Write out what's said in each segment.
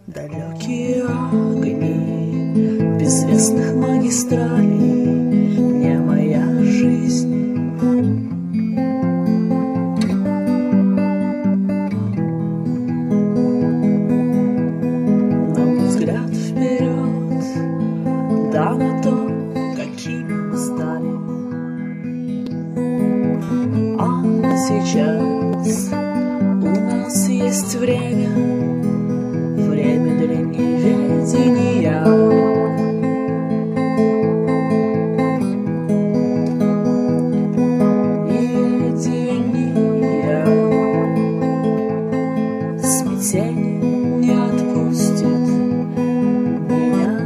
Далекие огни безвестных магистралей, не моя жизнь. Но взгляд вперед, да на то, какими мы стали. А сейчас у нас есть время для неведения. Неведения. Смятение не отпустит меня.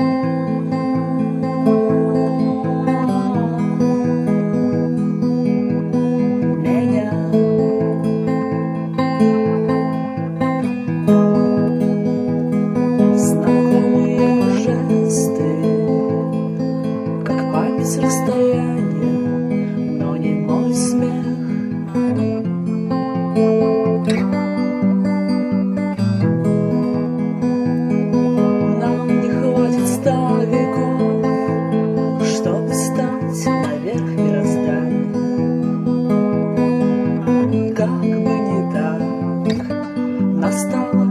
С расстояния, но не мой смех. Нам не хватит 100 веков, чтобы стать наверх мироздания. Как бы не так, настало